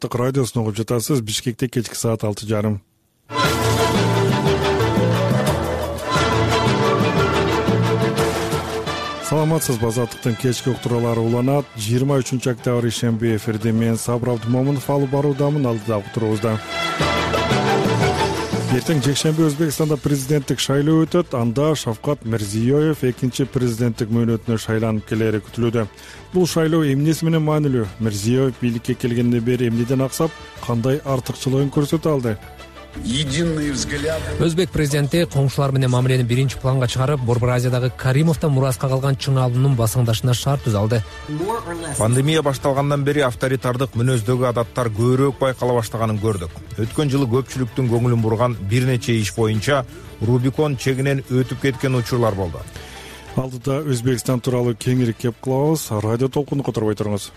Азаттык радиосун угуп жатасыз. Бишкекте кечки саат 6:30. Саламатсызбы, Азаттыктын кечки уктуралары уланат. 23 октябрь ишемби эфирде мен Сабыр Абдымомунов алып баруудамын. Алдыда уктурубузда. Эртең жекшемби Өзбекстанда президенттик шайлоо өтөт. Анда Шавкат Мирзиёев экинчи президенттик мөөнөтүнө шайланып келери күтүлүүдө. Бул шайлоо эмнеси менен маанилүү? Мирзиёев бийликке келгенден бери эмнеден аксап, кандай артыкчылыгын көрсөтө алды? Өзбек президенти коңшулар менен мамилени биринчи планга чыгарып, Борбор Азиядагы Каримовдон мураска калган чың алуунун басыңдашына шарт түзө алды. Пандемия башталгандан бери авторитардык мүнөздөгү адаттар көбүрөөк байкала баштаганын көрдүк. Өткөн жылы көпчүлүктүн көңүлүн бурган бир нече иш боюнча Рубикон чегинен өтүп кеткен учурлар болду. Алдыда Өзбекстан тууралуу кеңири кеп кылабыз. Радио толкунду которбой туруңуз.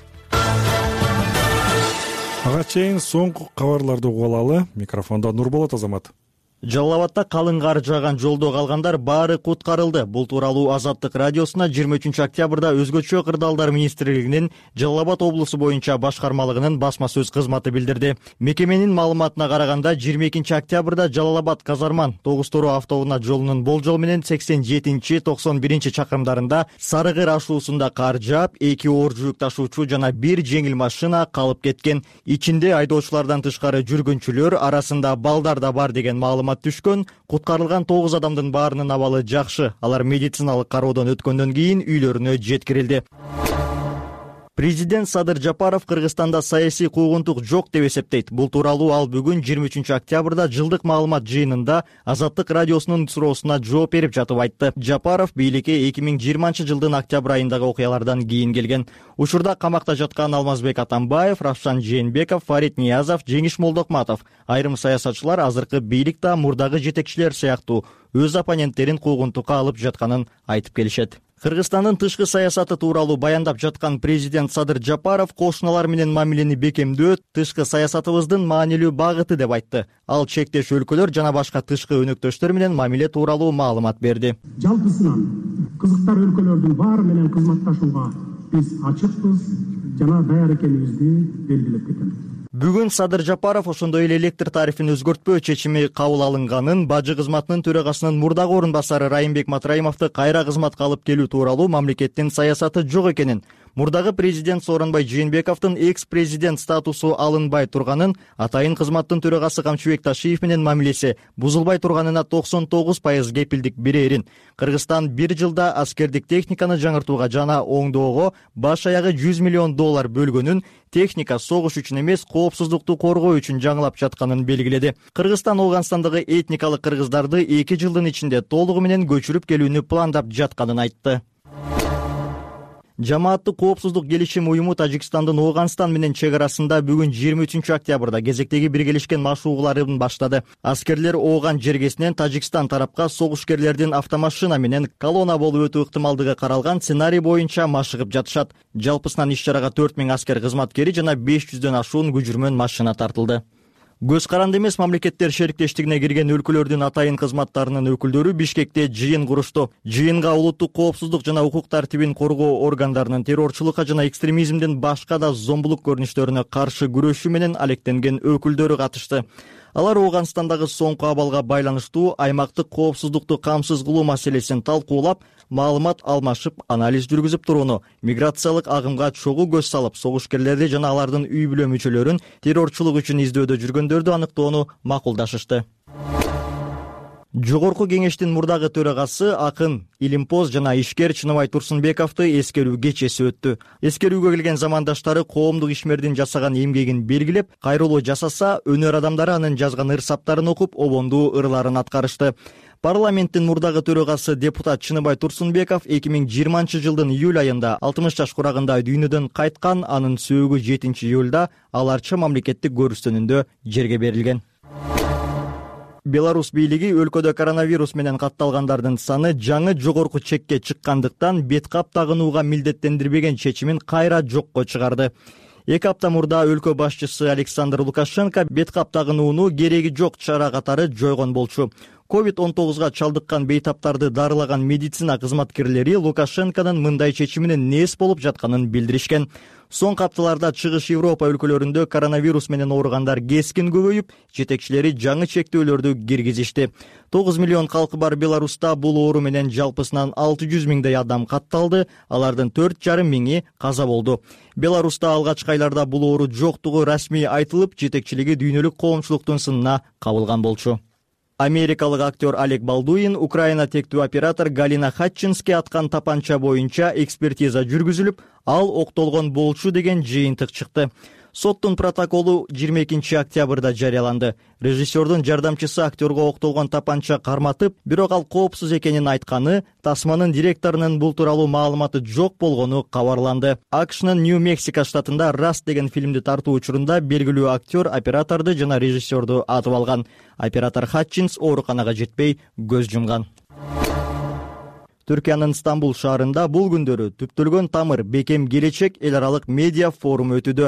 Ага чейин соңку кабарларды угуп алалы. Микрофондо Нурболот Азамат. Жалал Абадта калың кар жааган жолдо калгандар баары куткарылды. Бул тууралуу Азаттык радиосуна 23 октябрда Өзгөчө кырдаалдар министрлигинин Жалал Абад облусу боюнча башкармалыгынын басма сөз кызматы билдирди. Мекеменин маалыматына караганда 22 октябрда Жалал Абад Казарман Тогуз-Тору автоунаа жолунун болжол менен 87-91 чакырымдарында Сарыгыр ашуусунда кар жаап, 2 оор жүк ташуучу жана 1 жеңил машина калып кеткен. Ичинде айдоочулардан тышкары жүргүнчүлөр арасында балдар да бар деген маалымат түшкөн. Куткарылган 9 адамдын баарынын абалы жакшы. Алар медициналык кароодон өткөндөн кийин үйлөрүнө жеткирилди. Президент Садыр Жапаров Кыргызстанда саясий куугунтук жок деп эсептейт. Бул тууралуу ал бүгүн 23 октябрда жылдык маалымат жыйынында Азаттык радиосунун суроосуна жооп берип жатып айтты. Жапаров бийликке 2020 жылдын октябрь айындагы окуялардан кийин келген. Учурда камакта жаткан Алмазбек Атамбаев, Равшан Жээнбеков, Фарид Ниязов, Жеңиш Молдокматов, айрым саясатчылар азыркы бийлик да мурдагы жетекчилер сыяктуу өз оппоненттерин куугунтукка алып жатканын айтып келишет. Кыргызстандын тышкы саясаты тууралуу баяндап жаткан президент Садыр Жапаров кошуналар менен мамилени бекемдөө тышкы саясатыбыздын маанилүү багыты деп айтты. Ал чектеш өлкөлөр жана башка тышкы өнөктөштөр менен мамиле тууралуу маалымат берди. Жалпысынан кызыктар өлкөлөрдүн баары менен кызматташууга биз ачыкпыз жана даяр экенибизди белгилеп кетебиз. Бүгүн Садыр Жапаров ошондой эле электр тарифин өзгөртпөө чечими кабыл алынганын, бажы кызматынын төрагасынын мурдагы орун басары Райымбек Матраимовду кайра кызматка алып келүү тууралуу мамлекеттин саясаты жок экенин, мурдагы президент Сооронбай Жээнбековдун экс-президент статусу алынбай турганын, атайын кызматтын төрагасы Камчыбек Ташиев менен мамилеси бузулбай турганына 99% кепилдик берерин, Кыргызстан бир жылда аскердик техниканы жаңыртууга жана оңдоого баш аягы $100 миллион бөлгөнүн, техника согуш үчүн эмес, коопсуздукту коргоо үчүн жаңылап жатканын белгиледи. Кыргызстан Ооганстандагы этникалык кыргыздарды 2 жылдын ичинде толугу менен көчүрүп келүүнү пландап жатканын айтты. Жамааттык коопсуздук келишим уюму Тажикстандын Ооганстан менен чек арасында бүгүн 23 октябрда кезектеги биргелешкен машыгууларын баштады. Аскерлер Ооган жергесинен Тажикстан тарапка согушкерлердин автомашина менен колонна болуп өтүү ыктымалдыгы каралган сценарий боюнча машыгып жатышат. Жалпысынан иш-чарага 4000 аскер кызматкери жана 500дөн ашуун көчүрмөн машина тартылды. Көз каранды эмес мамлекеттер шериктештигине кирген өлкөлөрдүн атайын кызматтарынын өкүлдөрү Бишкекте жыйын курушту. Жыйынга улуттук коопсуздук жана укук тартибин коргоо органдарынын террорчулукка жана экстремизмдин башка да зомбулук көрүнүштөрүнө каршы күрөшүү менен алектенген өкүлдөрү катышты. Алар Ооганстандагы соңку абалга байланыштуу аймактык коопсуздукту камсыз кылуу маселесин талкуулап, маалымат алмашып, анализ жүргүзүп турууну, миграциялык агымга чогуу көз салып, согушкерлерди жана алардын үй бүлө мүчөлөрүн террорчулук үчүн издөөдө жүргөндөрдү аныктоону макулдашышты. Жогорку кеңештин мурдагы төрагасы акын, илимпоз жана ишкер Чыныбай Турсунбековду эскерүү кечеси өттү. Эскерүүгө келген замандаштары коомдук ишмердин жасаган эмгегин белгилеп, кайрылуу жасаса, өнөр адамдары анын жазган ыр-саптарын окуп, обондуу ырларын аткарышты. Парламенттин мурдагы төрагасы депутат Чыныбай Турсунбеков 2020 жылдын июль айында 60 жаш курагында дүйнөдөн кайткан, анын сөөгү 7 июлда аларча мамлекеттик көрүстөнүндө жерге берилген. Беларусь бийлиги өлкөдө коронавирус менен катталгандардын саны жаңы жогорку чекке чыккандыктан бет кап тагынууга милдеттендирбеген чечимин кайра жокко чыгарды. 2 апта мурда өлкө башчысы Александр Лукашенко бет кап тагынууну кереги жок чара катары жойгон болчу. COVID-19 чалдыккан бейтаптарды дарылаган медицина кызматкерлери Лукашенконун мындай чечиминин нээс болуп жатканын билдиришкен. Соңку апталарда Чыгыш Европа өлкөлөрүндө коронавирус менен ооругандар кескин көбөйүп, жетекчилери жаңы чектөөлөрдү киргизишти. 9 миллион калкы бар Беларуста бул оору менен жалпысынан 600 миңдей адам катталды, алардын 4,5 миңи каза болду. Беларуста алгачкы айларда бул оору жоктугу расмий айтылып, жетекчилиги дүйнөлүк коомчулуктун сынына кабылган болчу. Америкалык актер Алек Балдуин Украина тектүү оператор Галина Хатчинске аткан тапанча боюнча экспертиза жүргүзүлүп, ал октолгон болчу деген жыйынтык чыкты. Соттун протоколу 22 октябрда жарыяланды. Режиссердун жардамчысы актерго октолгон тапанча карматып, бирок ал коопсуз экенин айтканы, тасманын директорунун бул тууралуу маалыматы жок болгону кабарланды. АКШнын Нью-Мексико штатында Раст деген фильмди тартуу учурунда белгилүү актер операторду жана режиссерду атып алган. Оператор Хатчинс ооруканага жетпей көз жумган. Түркиянын Стамбул шаарында бул күндөрү Түптөлгөн тамыр бекем келечек эл аралык медиа форуму өтүүдө.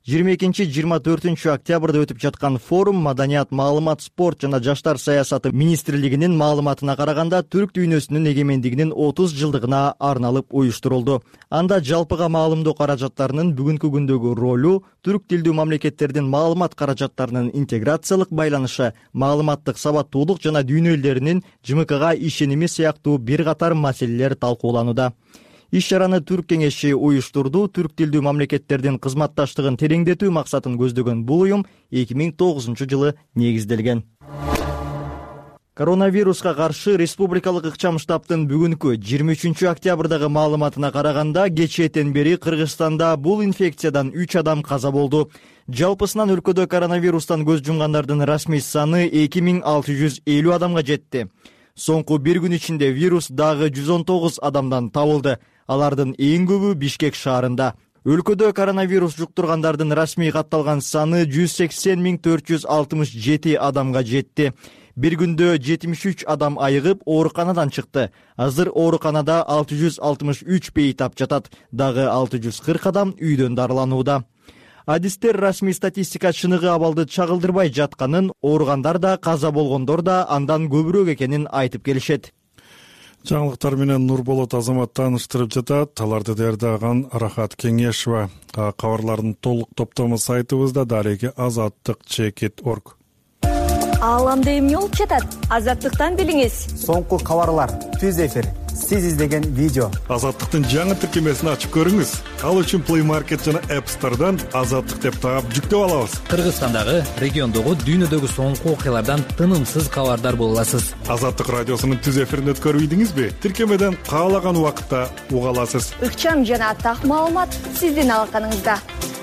22-24 октябрда өтүп жаткан форум Маданият, маалымат, спорт жана жаштар саясаты министрлигинин маалыматына караганда түрк дүйнөсүнүн эгемендигинин 30 жылдыгына арналып уюштурулду. Анда жалпыга маалымдоо каражаттарынын бүгүнкү күндөгү ролу, түрк тилдүү мамлекеттердин маалымат каражаттарынын интеграциялык байланышы, маалыматтык сабаттуулук жана дүйнө элдеринин ЖМКга ишеними сыяктуу бир катар маселелер талкууланууда. Иш чараны Түрк кеңеши уюштурду. Түрк тилдүү мамлекеттердин кызматташтыгын тереңдетүү максатын көздөгөн бул уюм 2009 жылы негизделген. Коронавируска каршы республикалык ыкчам штабтын бүгүнкү 23 октябрдагы маалыматына караганда, кечээден бери Кыргызстанда бул инфекциядан 3 адам каза болду. Жалпысынан өлкөдө коронавирустан көз жумгандардын расмий саны 2650 адамга жетти. Соңку бир күн ичинде вирус дагы 119 адамдан табылды. Алардын эң көбү Бишкек шаарында. Өлкөдө коронавирус жуктургандардын расмий катталган саны 180.467 адамга жетти. Бир күндө 73 адам айыгып ооруканадан чыкты. Азыр ооруканада 663 бейтап жатат. Дагы 640 адам үйдөн дарыланууда. Адистер расмий статистика чыныгы абалды чагылдырбай жатканын, ооругандар да, каза болгондор да андан көбүрөөк экенин айтып келишет. Жаңылыктар менен Нурболот Азамат тааныштырып жатат. Аларды даярдаган Рахат Кеңешова. Кабарлардын толук топтому сайтыбызда дареги azattik.org. Ааламда эмне болуп жатат? Азаттыктан билиңиз. Соңку кабарлар, түз эфир, сиз издеген видео. Азаттыктын жаңы тиркемесин ачып көрүңүз. Ал үчүн Play Market жана App Store'дан Азаттык деп таап жүктөп алабыз. Кыргызстандагы, региондогу, дүйнөдөгү соңку окуялардан тынымсыз кабардар боло аласыз. Азаттык радиосунун түз эфирин өткөрүп ийдиңизби? Тиркемеден каалаган убакытта уга аласыз. Ыкчам жана так маалымат сиздин алаканыңызда.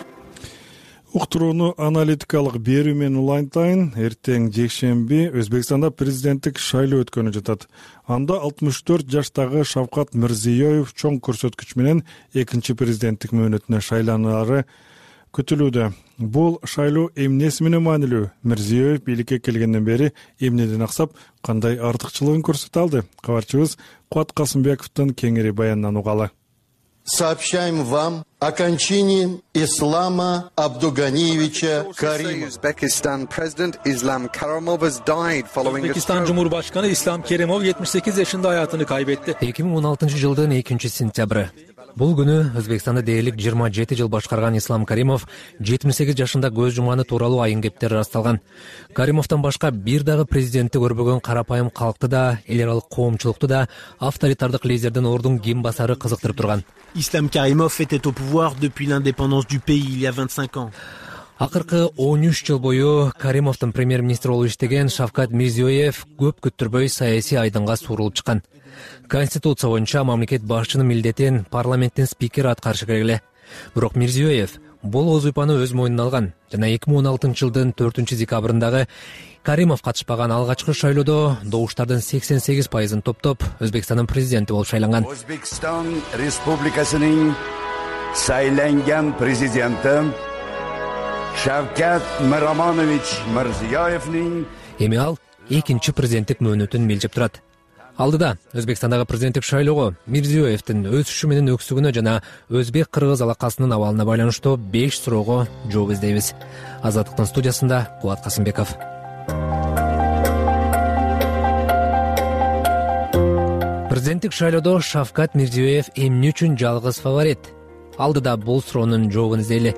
Уктурууну аналитикалык берүү менен улантайын. Эртең жекшемби Өзбекстанда президенттик шайлоо өткөнү жатат. Анда 64 жаштагы Шавкат Мирзиёев чоң көрсөткүч менен экинчи президенттик мөөнөтүнө шайланары күтүлүүдө. Бул шайлоо эмнеси менен маанилүү? Мирзиёев бийликке келгенден бери эмнеден аксап, кандай артыкчылыгын көрсөтө алды? Кабарчыбыз Куат Касымбековдун кеңири баянынан угалы. Сообщаем вам о кончине Ислама Абдуганиевича Каримова. Özbekistan Cumhurbaşkanı İslam Kerimov 78 yaşında hayatını kaybetti. 2016 жылдын 2-сентябры. Бул күнү Өзбекстанды дээрлик 27 жыл башкарган Ислам Каримов 78 жашында көз жумганы тууралуу айын кептер ырасталган. Каримовдон башка бир дагы президентти көрбөгөн карапайым калкты да, эл аралык коомчулукту да авторитардык лидердин ордун ким басары кызыктырып турган. Islam Karimov était au pouvoir depuis l'indépendance du pays il y a 25 ans. Акыркы 13 жыл бою Каримовдун премьер-министр болуп иштеген Шавкат Мирзиёев көп күттүрбөй саясий айдынга суурулуп чыккан. Конституция боюнча мамлекет башчынын милдетин парламенттин спикери аткарышы керек эле. Бирок Мирзиёев бул вазыйпаны өз мойнуна алган жана 2016 жылдын 4-декабрындагы Каримов катышпаган алгачкы шайлоодо добуштардын 88%ын топтоп Өзбекстандын президенти болуп шайланган. Өзбекстан Республикасынын сайланган президенти Шавкат Миромонович Мирзиёевдин эми ал экинчи президенттик мөөнөтүн милжип турат. Алдыда Өзбекстандагы президенттик шайлоого Мирзиёевдин өсүшү менен өксүгүнө жана өзбек-кыргыз алакасынын абалына байланыштуу 5 суроого жооп издейбиз. Азаттыктын студиясында Куат Касымбеков. Президенттик шайлоодо Шавкат Мирзиёев эмне үчүн жалгыз фаворит? Алдыда бул суроонун жообун издейли.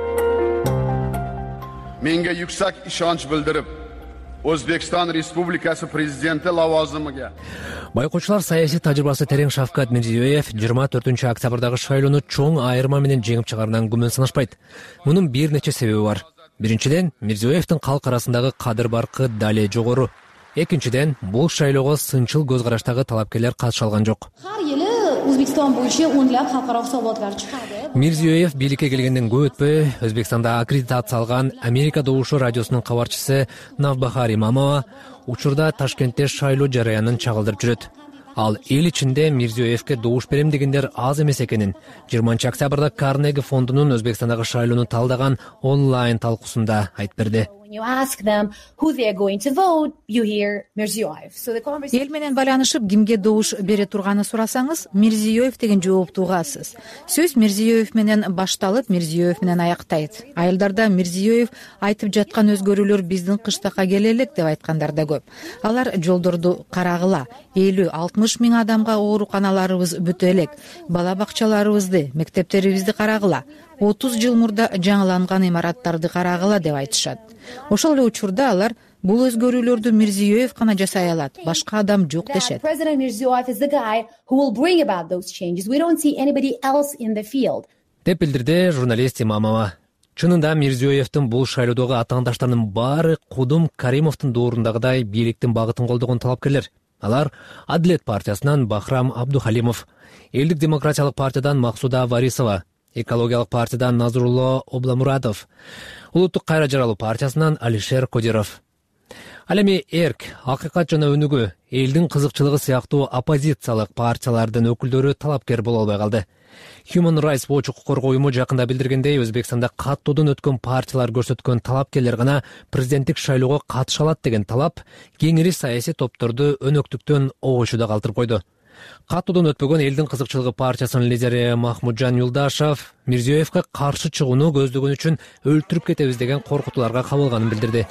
Menga yuksak ishonch bildirib, O'zbekiston Respublikasi prezidenti lavozimiga Байкоочулар саясий тажрыйбасы терең Шавкат Мирзиёев 24 октябрдагы шайлоону чоң айырма менен жеңип чыгарынан күмөн санашпайт. Мунун бир нече себеби бар. Биринчиден, Мирзиёевдин калк арасындагы кадыр баркы дале жогору. Экинчиден, бул шайлоого сынчыл көз караштагы талапкерлер катыша алган жок. Har yili O'zbekiston bo'yicha o'nlab xalqaro hisobotlar chiqadi. Мирзиёев бийликке келгенден көп өтпөй Өзбекстанда аккредитация алган Америка добушу радиосунун кабарчысы Навбахар Имамова учурда Ташкентте шайлоо жараянын чагылдырып жүрөт. Ал эл ичинде Мирзиёевке добуш берем дегендер аз эмес экенин 20 октябрда Карнеги фондунун Өзбекстандагы шайлоону талдаган онлайн талкуусунда айтып берди. You ask them who they are going to vote, you hear Mirziyoyev. So the conversation... Эл менен байланышып, кимге добуш бере турганын сурасаңыз, Мирзиёев деген жоопту угасыз. Сөз Мирзиёев менен башталып, Мирзиёев менен аяктайт. Айылдарда Мирзиёев айтып жаткан өзгөрүүлөр биздин кыштакка келе элек деп айткандар да көп. Алар жолдорду карагыла, 50-60 миң адамга ооруканаларыбыз бүтө элек, бала бакчаларыбызды, мектептерибизди карагыла, 30 жыл мурда жаңыланган имараттарды карагыла деп айтышат. Ошол эле учурда алар бул өзгөрүүлөрдү Мирзиёев гана жасай алат, башка адам жок дешет. President Mirziyoyev is the guy who will bring about those changes. We don't see anybody else in the field. Деп билдирди журналист Имамова. Чынында Мирзиёевдин бул шайлоодогу атаандаштарынын баары Кудум Каримовдун доорундагыдай бийликтин багытын колдогон талапкерлер. Алар Адилет партиясынан Бахрам Абдухалимов, Элдик демократиялык партиядан Максуда Варисова, Экологиялык партиядан Назрулло Обламурадов, Улуттук кайра жаралуу партиясынан Алишер Кодиров. Ал эми эрк, акыйкат жана өнүгүү, элдин кызыкчылыгы сыяктуу оппозициялык партиялардын өкүлдөрү талапкер боло албай калды. Human Rights Watch укук коргоо уюму жакында билдиргендей, Өзбекстанда каттоодон өткөн партиялар көрсөткөн талапкерлер гана президенттик шайлоого катыша алат деген талап кеңири саясий топторду өнөктүктөн огочуда калтырып койду. Каттоодон өтпөгөн элдин кызыкчылыгы партиясынын лидери Махмуджан Юлдашев Мирзиёевке каршы чыгууну көздөгөн үчүн өлтүрүп кетебиз деген коркутууларга кабылганын билдирди.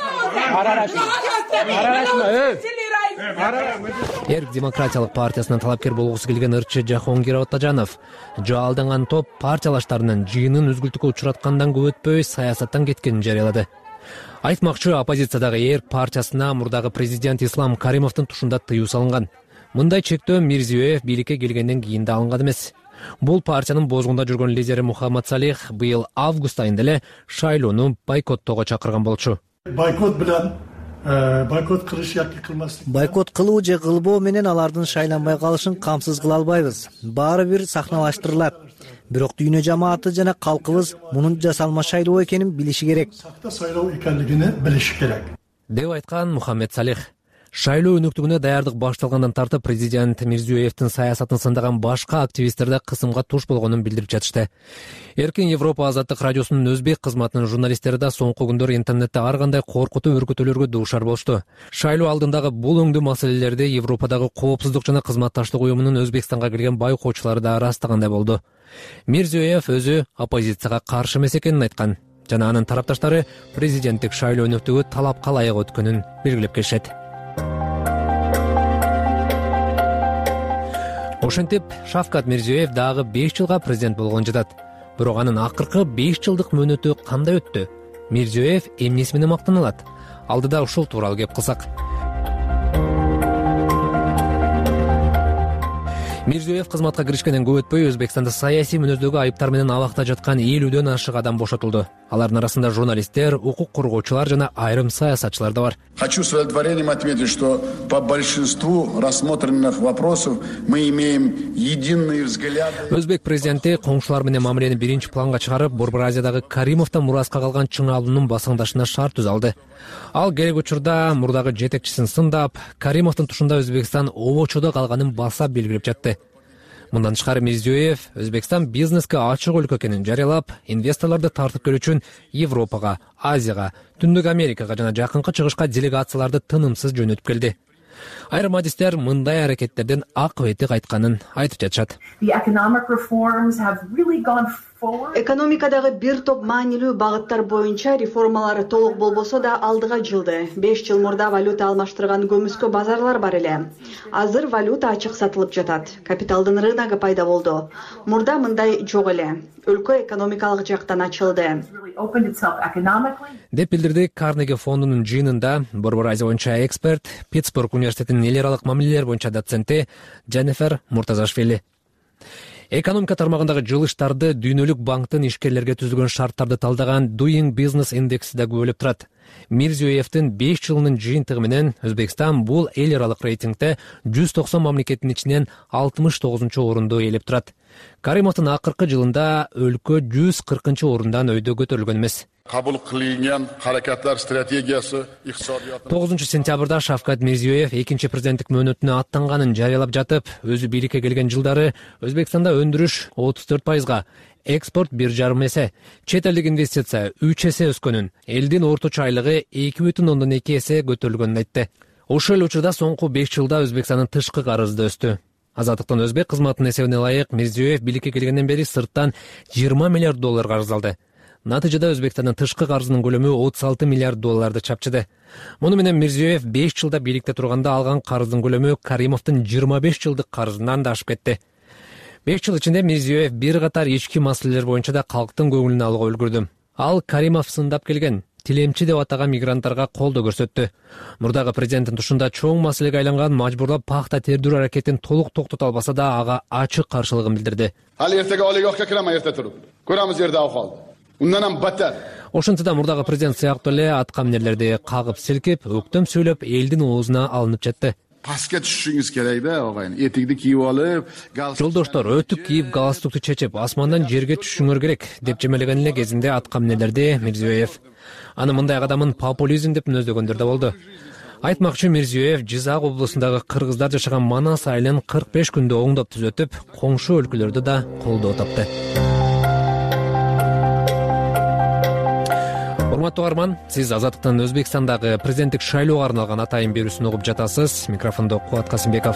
Эрк демократиялык партиясынан талапкер болгусу келген ырчы Жахонгир Оттажанов жаалданган топ партиялаштарынын жыйынын үзгүлтүккө учураткандан көп өтпөй саясаттан кеткенин жарыялады. Айтмакчы, оппозициядагы Эрк партиясына мурдагы президент Ислам Каримовдун тушунда тыюу салынган. Мындай чектөө Мирзиёев бийликке келгенден кийин да алынган эмес. Бул партиянын бозгунда жүргөн лидери Мухаммад Салих быйыл август айында эле шайлоону бойкоттоого чакырган болчу. Бойкот менен бойкот кылыш яки кылмас. Бойкот кылуу же кылбоо менен алардын шайланбай калышын камсыз кыла албайбыз. Баары бир сахналаштырылат. Бирок дүйнө жамааты жана калкыбыз мунун жасалма шайлоо экенин билиши керек. Сакта шайлоо экенлигин билиши керек. Деп айткан Мухаммад Салих. Шайлоо өнөктүгүнө даярдык башталгандан тартып президент Мирзиёевдин саясатын сындаган башка активисттерде кысымга туш болгонун билдирип жатышты. Эркин Европа азаттык радиосунун өзбек кызматынын журналисттери да соңку күндөр интернетте ар кандай коркутуу үркүтүүлөргө дуушар болушту. Шайлоо алдындагы бул өңдүү маселелерди Европадагы коопсуздук жана кызматташтык уюмунун Өзбекстанга келген байкоочулары да ырастагандай болду. Мирзиёев өзү оппозицияга каршы эмес экенин айткан жана анын тарапташтары президенттик шайлоо өнөктүгү талапка ылайык өткөнүн белгилеп келишет. Ошентип, Шавкат Мирзиёев дагы 5 жылга президент болгон жатат. Бирок анын акыркы 5 жылдык мөөнөтү кандай өттү? Мирзиёев эмнеси менен мактаналат? Алдыда ушул тууралуу кеп кылсак. Мирзиёев кызматка киришкенден көп өтпөй Өзбекстанда саясий мүнөздөгү айыптар менен абакта жаткан 50дөн ашык адам бошотулду. Алардын арасында журналисттер, укук коргоочулар жана айрым саясатчылар да бар. Хочу с удовлетворением отметить, что по большинству рассмотренных вопросов мы имеем единые взгляды. Өзбек президенти коңшулар менен мамилени биринчи планга чыгарып, Борбор Азиядагы Каримовдон мураска калган чыңалуунун басаңдашына шарт түзө алды. Ал керек учурда мурдагы жетекчисин сындап, Каримовдун тушунда Өзбекстан обочодо калганын баса белгилеп жатты. Мындан тышкары Мирзиёев Өзбекстан бизнеске ачык өлкө экенин жарыялап, инвесторлорду тартып келүү үчүн Европага, Азияга, Түндүк Америкага жана жакынкы чыгышка делегацияларды тынымсыз жөнөтүп келди. Айрым адистер мындай аракеттерден акыбети кайтканын айтып жатышат. The economic reforms have really gone Экономикадагы бир топ маанилүү багыттар боюнча реформалар толук болбосо да алдыга жылды. 5 жыл мурда валюта алмаштырган көмүскө базарлар бар эле. Азыр валюта ачык сатылып жатат. Капиталдын рыногу пайда болду. Мурда мындай жок эле. Өлкө экономикалык жактан ачылды. Деп билдирди Карнеги фондунун жыйынында Борбор Азия боюнча эксперт, Питтсбург университетинин эл аралык мамилелер боюнча доценти Дженнифер Муртазашвили. Экономика тармагындагы жылыштарды Дүйнөлүк банктын ишкерлерге түзүлгөн шарттарды талдаган Doing Business индекси да күбөлөп турат. Мирзиёевдин 5 жылынын жыйынтыгы менен Өзбекстан бул эл аралык рейтингде 190 мамлекеттин ичинен 69-орунду ээлеп турат. Каримовдун акыркы жылында өлкө 140 орундан өйдө көтөрүлгөн эмес. Кабыл кылынган харакаттар стратегиясы икtisodiyotni 9 сентябрда Шавкат Мирзиёев экинчи президенттик мөөнөтүнө аттанганын жарыялап жатып, өзү бийликке келген жылдары Өзбекстанда өндүрүш 34%, экспорт 1,5 эсе, чет элдик инвестиция 3 эсе өскөнүн, элдин орточо айлыгы 2,2 эсе көтөрүлгөнүн айтты. Ошол эле учурда соңку 5 жылда Өзбекстандын тышкы карызы да өстү. Азаттыктын өзбек кызматынын эсебине ылайык Мирзиёев бийликке келгенден бери сырттан $20 миллиард карыз алды. Натыйжада Өзбекстандын тышкы карызынын көлөмү $36 миллиард чапчыды. Муну менен Мирзиёев 5 жылда бийликте турганда алган карыздын көлөмү Каримовдун 25 жылдык карызынан да ашып кетти. 5 жыл ичинде Мирзиёев бир катар ички маселелер боюнча да калктын көңүлүн алууга үлгүрдү. Ал Каримов сындап келген тилемчи деп атаган мигранттарга колдоо көрсөттү. Мурдагы президенттин тушунда чоң маселеге айланган мажбурлап пахта тердирүү аракетин толук токтото албаса да ага ачык каршылыгын билдирди. Hali ertaga oliygohga kiraman erta turib. Ko'ramiz yerda ahvolni. Undan ham battar. Ошентсе мурдагы президент сыяктуу эле аткаминерлерди кагып силкип, өктөм сүйлөп, элдин оозуна алынып жатты. Pastga tushishingiz kerak-da, og'ayni. Etikni kiyib olib, Жолдоштор, өтүк кийип, галстукту чечип, асмандан жерге түшүңөр керек, деп жемелеген эле кезинде аткаминерлерди Мирзиёев. Аны мындай кадамын популизм деп мүнөздөгөндөр да болду. Айтмакчы, Мирзиёев Жизак облусундагы кыргыздар жашаган Манас айылын 45 күндө оңдоп түзөтүп, коңшу өлкөлөрдү да колдоо тапты. Урматтуу угарман, сиз Азаттыктын Өзбекстандагы президенттик шайлоого арналган атайын берүүсүн угуп жатасыз. Микрофондо Кубат Касымбеков.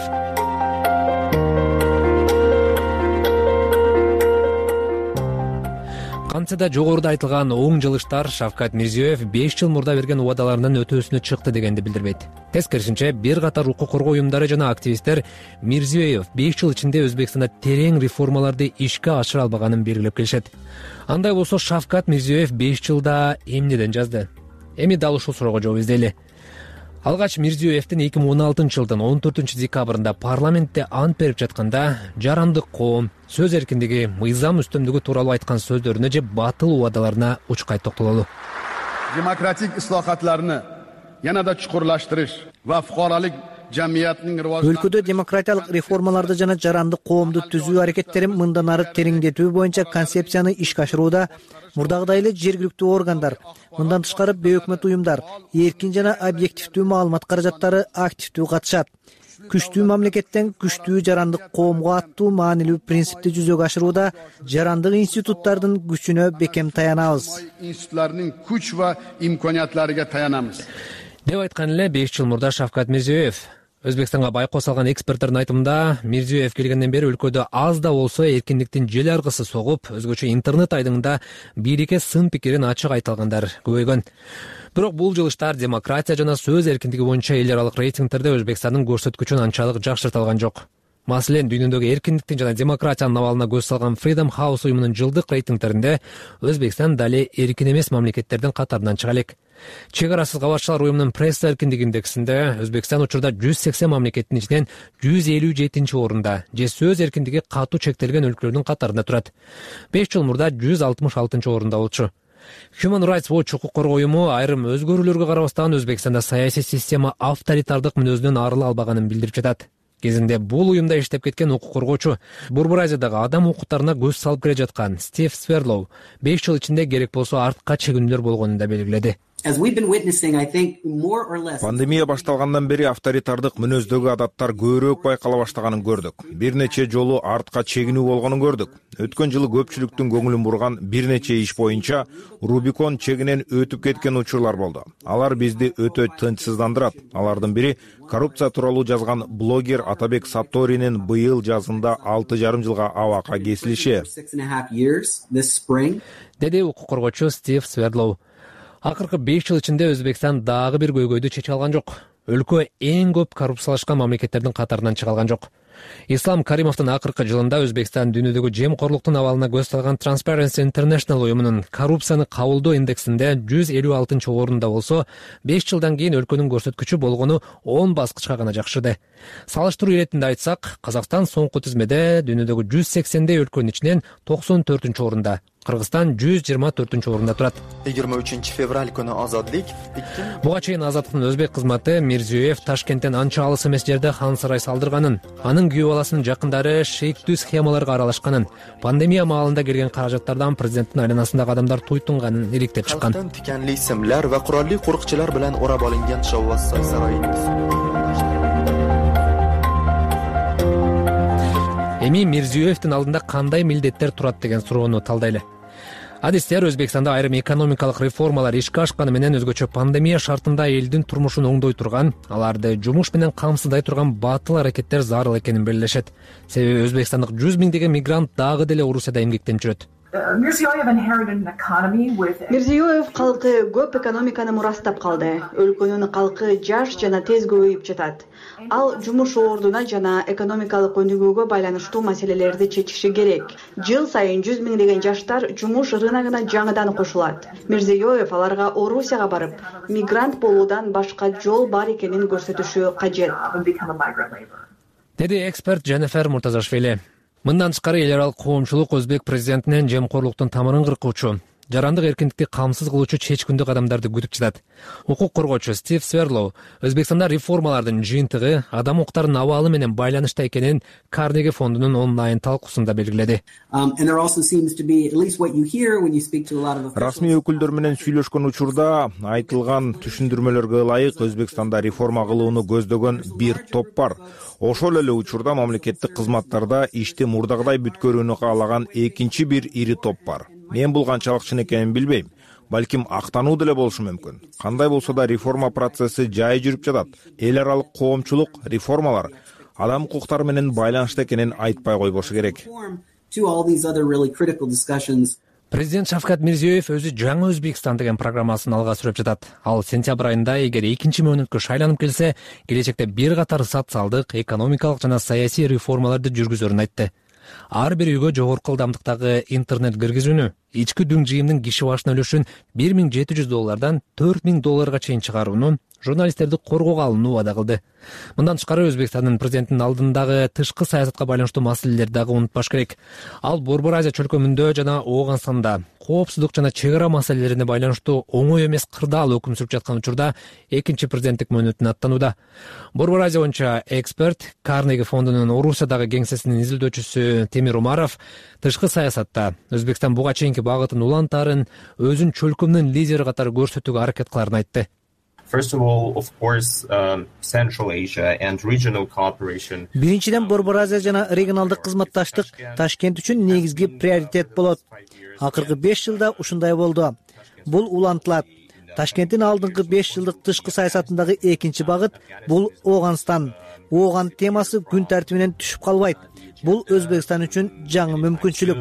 Кантсе да жогоруда айтылган оң жылыштар Шавкат Мирзиёев 5 жыл мурда берген убадаларынын өтөөсүнө чыкты дегенди билдирбейт. Тескерисинче, бир катар укук коргоо уюмдары жана активисттер Мирзиёев 5 жыл ичинде Өзбекстанда терең реформаларды ишке ашыра албаганын белгилеп келишет. Андай болсо Шавкат Мирзиёев 5 жылда эмнеден жазды? Эми дал ушул суроого жооп издейли. Алгач Мирзиёевдин 2016 жылдын 14 декабрында парламентте ант берип жатканда жарандык коом, сөз эркиндиги, мыйзам үстөмдүгү тууралуу айткан сөздөрүнө же батыл убадаларына учкай токтололу. Demokratik islohotlarni yanada chuqurlashtirish va fuqarolik jamiyatining өлкөдө демократиялык реформаларды жана жарандык коомду түзүү аракеттерин мындан ары тереңдетүү боюнча концепцияны ишке ашырууда мурдагыдай эле жергиликтүү органдар, мындан тышкары бейөкмөт уюмдар, эркин жана объективдүү маалымат каражаттары активдүү катышат. Күчтүү мамлекеттен күчтүү жарандык коомго аттуу маанилүү принципти жүзөгө ашырууда жарандык институттардын күчүнө бекем таянабыз. Институттардын күч ва имкониятларыга таянабыз. Деп айткан эле 5 жыл мурда Шавкат Мирзиёев. Өзбекстанга байкоо салган эксперттердин айтымында, Мирзиёев келгенден бери өлкөдө аз да болсо эркиндиктин жел аргысы согуп, өзгөчө интернет айдыңында бирикке сын пикирин ачык айта алгандар көбөйгөн. Бирок бул жылыштар демократия жана сөз эркиндиги боюнча эл аралык рейтингтерде Өзбекстандын көрсөткүчүн анчалык жакшырта алган жок. Маселен, дүйнөдөгү эркиндиктин жана демократиянын абалына көз салган Freedom House уюмунун жылдык рейтингтеринде Өзбекстан дали эркин эмес мамлекеттердин катарынан чыга элек. Чек арасыз кабарчылар уюмунун пресса эркиндиги индексинде Өзбекстан учурда 180 мамлекеттин ичинен 157-орунда, же сөз эркиндиги катуу чектелген өлкөлөрдүн катарында турат. 5 жыл мурда 166-орунда болчу. Human Rights Watch укук коргоо уюму айрым өзгөрүүлөргө карабастан Өзбекстанда саясий система авторитардык мүнөзүнөн арыла албаганын билдирип жатат. Кезинде бул уюмда иштеп кеткен укук коргоочу, Борбор Азиядагы адам укуктарына көз салып келе жаткан Стив Сверлоу 5 жыл ичинде керек болсо артка чегүүнүлөр болгонун да белгиледи. Пандемия башталгандан бери авторитардык мүнөздөгү адаттар көбүрөөк байкала баштаганын көрдүк. Бир нече жолу артка чегинүү болгонун көрдүк. Өткөн жылы көпчүлүктүн көңүлүн бурган бир нече иш боюнча Рубикон чегинен өтүп кеткен учурлар болду. Алар бизди өтө тынчсыздандырат. Алардын бири коррупция тууралуу жазган блогер Атабек Сатторинин быйыл жазында 6,5 жылга абакка кесилиши. Деди укук коргоочу Стив Свердлоу. Акыркы 5 жыл ичинде Өзбекстан дагы бир көйгөйдү чече алган жок. Өлкө эң көп коррупциялашкан мамлекеттердин катарынан чыга алган жок. Ислам Каримовдун акыркы жылында Өзбекстан дүйнөдөгү жемкорлуктун абалына көз салган Transparency International уюмунун коррупцияны кабылдоо индексинде 156 орунда болсо, 5 жылдан кийин өлкөнүн көрсөткүчү болгону 10 баскычка гана жакшырды. Салыштыруу иретинде айтсак, Казакстан соңку тизмеде дүйнөдөгү 180 өлкөнүн ичинен 94 орунда. Кыргызстан 124 орунда турат. 23 февраль күнү азадлык. Буга чейин Азаттыктын өзбек кызматы Мирзиёев Ташкенттен анча алыс эмес жерде хан сарай салдырганын, анын күйөө баласынын жакындары шейктүү схемаларга аралашканын, пандемия маалында келген каражаттардан президенттин айланасындагы адамдар туйтунганын иликтеп чыккан. Tikanli simlar va qurolli qo'riqchilar bilan o'rab olingan Shovvozsoy saroyining Эми Мирзиёевдин алдында кандай милдеттер турат деген суроону талдайлы. Адистер Өзбекстанда айрым экономикалык реформалар ишке ашканы менен өзгөчө пандемия шартында элдин турмушун оңдой турган, аларды жумуш менен камсыздай турган батыл аракеттер зарыл экенин белгилешет. Себеби Өзбекстандык 100 миңдеген мигрант дагы деле Орусияда эмгектенип жүрөт. Мирзиёев калкы көп экономиканы мурастап калды. Өлкөнүн калкы жаш жана тез көбөйүп жатат. Ал жумуш ордуна жана экономикалык өнүгүүгө байланыштуу маселелерди чечиши керек. Жыл сайын 100 миңдеген жаштар жумуш рыногуна жаңыдан кошулат. Мирзиёев аларга Орусияга барып, мигрант болуудан башка жол бар экенин көрсөтүшү кажет. Деди эксперт Дженнифер Муртазашвили. Мындан тышкары эл аралык коомчулук өзбек президентинен жемкорлуктун тамырын кыркуучу, жарандык эркиндикти камсыз кылуучу чечкиндүү кадамдарды күтүп жатат. Укук коргоочу Стив Свердлоу Өзбекстанда реформалардын жыйынтыгы адам укуктарынын абалы менен байланышта экенин Карнеги фондунун онлайн талкуусунда белгиледи. Расмий өкүлдөр менен сүйлөшкөн учурда айтылган түшүндүрмөлөргө ылайык Өзбекстанда реформа кылууну көздөгөн бир топ бар. Ошол эле учурда мамлекеттик кызматтарда ишти мурдагыдай бүткөрүүнү каалаган экинчи бир ири топ бар. Мен бул канчалык чын экенин билбейм. Балким актануу деле болушу мүмкүн. Кандай болсо да реформа процесси жай жүрүп жатат. Эл аралык коомчулук реформалар адам укуктары менен байланышта экенин айтпай койбошу керек. Президент Шавкат Мирзиёев өзү жаңы Өзбекстан деген программасын алга сүрөп жатат. Ал сентябрь айында эгер экинчи мөөнөткө шайланып келсе, келечекте бир катар социалдык, экономикалык жана саясий реформаларды жүргүзөрүн айтты. Ар бир үйгө жогорку ылдамдыктагы интернет киргизүүнү, ички дүң жыйымдын киши башына үлүшүн $1,700 $4,000 чейин чыгарууну, журналисттерди коргоого алууну вада кылды. Мындан тышкары Өзбекстандын президентинин алдындагы тышкы саясатка байланыштуу маселелерди дагы унутпаш керек. Ал Борбор Азия чөлкөмүндө жана Ооганстанда коопсуздук жана чек ара маселелерине байланыштуу оңой эмес кырдаал өкүм сүрүп жаткан учурда экинчи президенттик мөөнөтүнө аттанууда. Борбор Азия боюнча эксперт Карнеги фондунун Орусиядагы кеңсесинин изилдөөчүсү Темир Умаров тышкы саясатта Өзбекстан буга чейинки багытын улантаарын, өзүн чөлкөмдүн лидери катары көрсөтүүгө аракет кыларын айтты. Биринчиден Борбор Азия жана регионалдык кызматташтык Ташкент үчүн негизги приоритет болот. Акыркы 5 жылда ушундай болду. Бул улантылат. Ташкенттин алдыңкы 5 жылдык тышкы саясатындагы экинчи багыт бул Ооганстан. Ооган темасы күн тартибинен түшүп калбайт. Бул Өзбекстан үчүн жаңы мүмкүнчүлүк.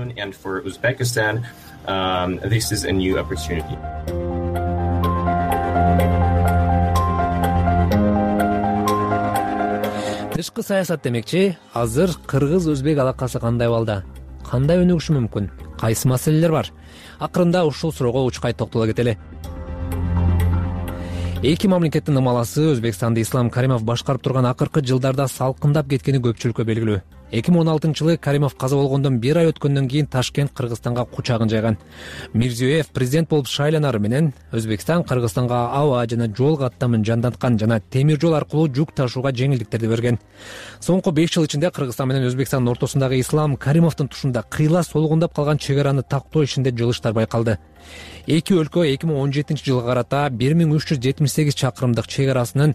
Тышкы саясат демекчи, азыр кыргыз-өзбек алакасы кандай балда? Кандай өнүгүшү мүмкүн? Кайсы маселелер бар? Акырында ушул суроого учкай токтоло кетели. Эки мамлекеттин ымаласы Өзбекстанды Ислам Каримов башкарып турган акыркы жылдарда салкындап кеткени көпчүлүккө белгилүү. 2016-жылы Каримов каза болгондон 1 ай өткөндөн кийин Ташкент Кыргызстанга кучагын жайган. Мирзиёев президент болуп шайланары менен Өзбекстан Кыргызстанга аба жана жол каттамын жанданткан жана темир жол аркылуу жүк ташууга жеңилдиктерди берген. Соңку 5 жыл ичинде Кыргызстан менен Өзбекстандын ортосундагы Ислам Каримовдун тушунда кыйла солгундап калган чек араны тактоо ишинде жылыштар байкалды. Эки өлкө 2017-жылга карата 1378 чакырымдык чек арасынын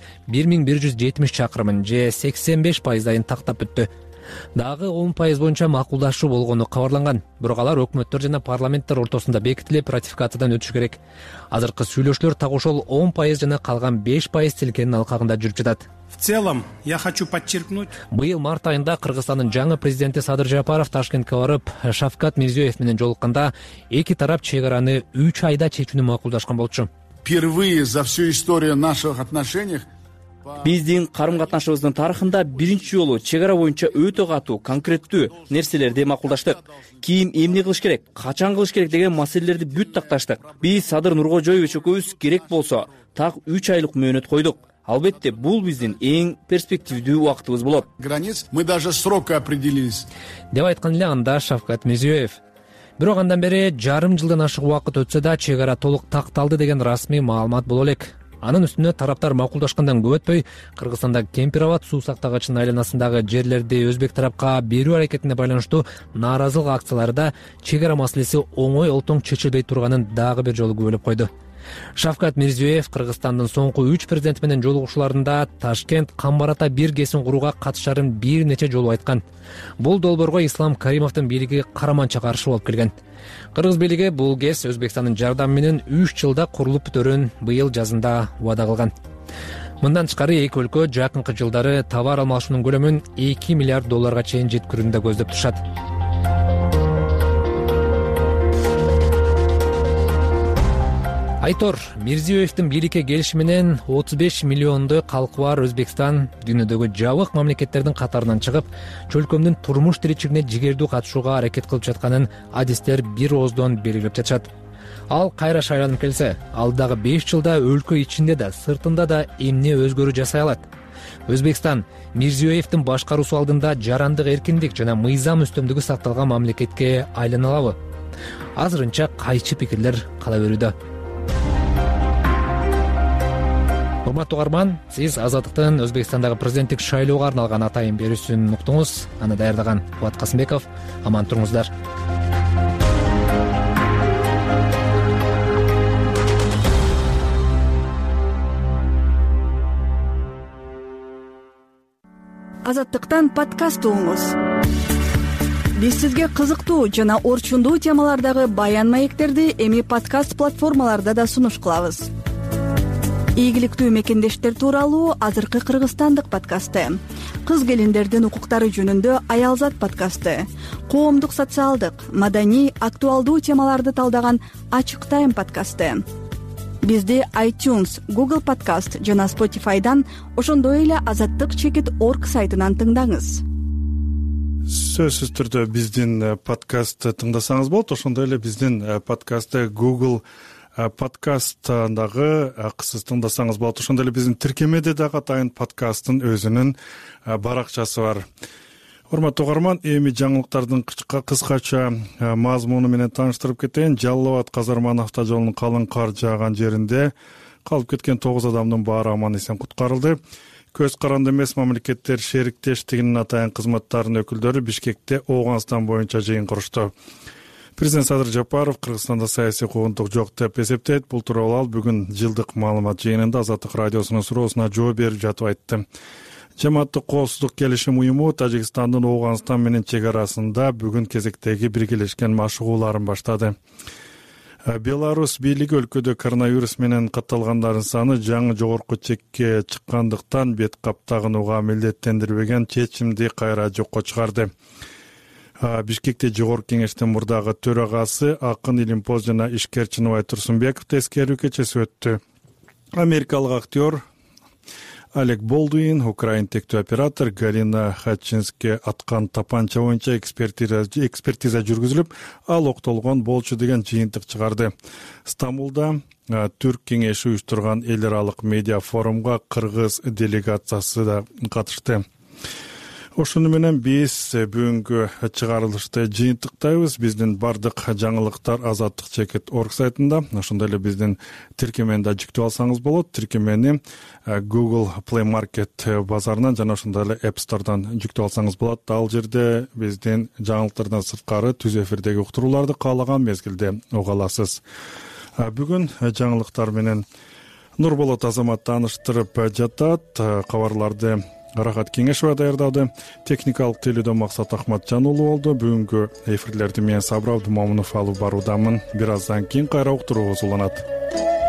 1170 чакырымын же 85% тактап бүттү. Дагы 10% боюнча макулдашуу болгону кабарланган. Бирок алар өкмөттөр жана парламенттер ортосунда бекитилип, ратификациядан өтүшү керек. Азыркы сүйлөшүүлөр так ошол 10% жана калган 5% тилкенин алкагында жүрүп жатат. В целом, я хочу подчеркнуть. Быйыл март айында Кыргызстандын жаңы президенти Садыр Жапаров Ташкентке барып, Шавкат Мирзиёев менен жолукканда эки тарап чек араны 3 айда чечүүнү макулдашкан болчу. Впервые за всю историю наших отношений биздин карым-катнашыбыздын тарыхында биринчи жолу чек ара боюнча өтө катуу, конкреттүү нерселерди макулдаштык. Кийин эмне кылыш керек, качан кылыш керек деген маселелерди бүт такташтык. Биз Садыр Нуркожоевич экөөбүз керек болсо так 3 айлык мөөнөт койдук. Албетте, бул биздин эң перспективдүү убактыбыз болот. Границ мы даже срока определились. Деп айткан эле анда Шавкат Мирзиёев. Бирок андан бери жарым жылдан ашык убакыт өтсө да чек ара толук такталды деген расмий маалымат боло элек. Анын үстүнө тараптар макулдашкандан көп өтпөй Кыргызстандагы Кемпироват суу сактагычынын айланасындагы жерлерди Өзбек тарапка берүү аракетине байланыштуу нааразылык акцияларда чек ара маселеси оңой олтоң чечилбей турганын дагы бир жолу күбөлөп койду. Шавкат Мирзиёев Кыргызстандын соңку 3 президенти менен жолугушууларында Ташкент Камбарата бир КЭСин курууга катышарын бир нече жолу айткан. Бул долбоорго Ислам Каримовдун бийлиги караманча каршы болуп келген. Кыргыз бийлиги бул КЭС Өзбекстандын жардамы менен 3 жылда курулуп бүтөрүн быйыл жазында убада кылган. Мындан тышкары эки өлкө жакынкы жылдары товар алмашуунун көлөмүн 2 миллиард долларга чейин жеткирүүнү да көздөп турушат. Айтор Мирзиёевдин бийликке келиши менен 35 миллиондой калкы бар Өзбекстан дүйнөдөгү жабык мамлекеттердин катарынан чыгып, чөлкөмдүн турмуш тиричилигине жигердүү катышууга аракет кылып жатканын адистер бир ооздон белгилеп жатышат. Ал кайра шайланып келсе, алдагы 5 жылда өлкө ичинде да, сыртында да эмне өзгөрүү жасай алат? Өзбекстан Мирзиёевдин башкаруусу алдында жарандык эркиндик жана мыйзам үстөмдүгү сакталган мамлекетке айлана алабы? Азырынча кайчы пикирлер кала берүүдө. Урматтуу угарман, сиз Азаттыктын Өзбекстандагы президенттик шайлоого арналган атайын берүүсүн уктуңуз. Аны даярдаган Кубат Касымбеков. Аман туруңуздар. Азаттыктан подкаст угуңуз. Биз сизге кызыктуу жана орчундуу темалардагы баян маектерди эми подкаст платформаларда да сунуш кылабыз. Ийгиликтүү мекендештер тууралуу азыркы кыргызстандык подкасты, кыз келиндердин укуктары жөнүндө Аялзат подкасты, коомдук социалдык, маданий, актуалдуу темаларды талдаган Ачык Тайм подкасты. Бизди iTunes, Google Podcast жана Spotify'дан, ошондой эле azattik.org сайтынан тыңдаңыз. Сөзсүз түрдө биздин подкастты тыңдасаңыз болот. Ошондой эле биздин подкастты Google подкасттагы кысыз тыңдасаңыз болот. Ошондой эле биздин тиркемеде дагы атайын подкасттын өзүнүн баракчасы бар. Урматтуу угарман, эми жаңылыктардын кыскача мазмуну менен тааныштырып кетейин. Жалал Абад Казарман автожолунун калың кар жааган жеринде калып кеткен 9 адамдын баары аман эсен куткарылды. Көз каранды эмес мамлекеттер шериктештигинин атайын кызматтарынын өкүлдөрү Бишкекте Ооганстан боюнча жыйын курушту. Президент Садыр Жапаров Кыргызстанда саясий куугунтук жок деп эсептейт. Бул тууралуу ал бүгүн жылдык маалымат жыйынында Азаттык радиосунун суроосуна жооп берип жатып айтты. Жамааттык коопсуздук келишим уюму Тажикстандын Ооганстан менен чек арасында бүгүн кезектеги биргелешкен машыгууларын баштады. Беларусь бийлиги өлкөдө коронавирус менен катталгандардын саны жаңы жогорку чекке чыккандыктан бет кап тагынууга милдеттендирбеген чечимди кайра жокко чыгарды. Бишкекте жогорку кеңештин мурдагы төрагасы Акын Илимпоз жана ишкер Чыныбай Турсунбеков тескерүү кечеси өттү. Америкалык актер Олег Болдуин, украин тектүү оператор Галина Хатчинске аткан тапанча боюнча экспертиза жүргүзүлүп, ал октолгон болчу деген жыйынтык чыгарды. Стамбулда Түрк кеңеши уюштурган эл аралык медиа форумга кыргыз делегациясы да катышты. Ошону менен биз бүгүнкү чыгарылышты жыйынтыктайбыз. Биздин бардык жаңылыктар Азаттык чекит орг сайтында, ошондой эле биздин тиркемени да жүктөп алсаңыз болот. Тиркемени Google Play Market базарынан жана ошондой эле App Store'дан жүктөп алсаңыз болот. Ал жерде биздин жаңылыктардан сырткары түз эфирдеги уктурууларды каалаган мезгилде уга аласыз. Бүгүн жаңылыктар менен Нурболот Азамат тааныштырып жатат. Кабарларды Рахат Кеңешова даярдады. Техникалык тейлөөдө Максат Ахматжан уулу болду. Бүгүнкү эфирлерди мен Сабыр Абдумомунов алып баруудамын. Бир аздан кийин кайра уктуруубуз уланат.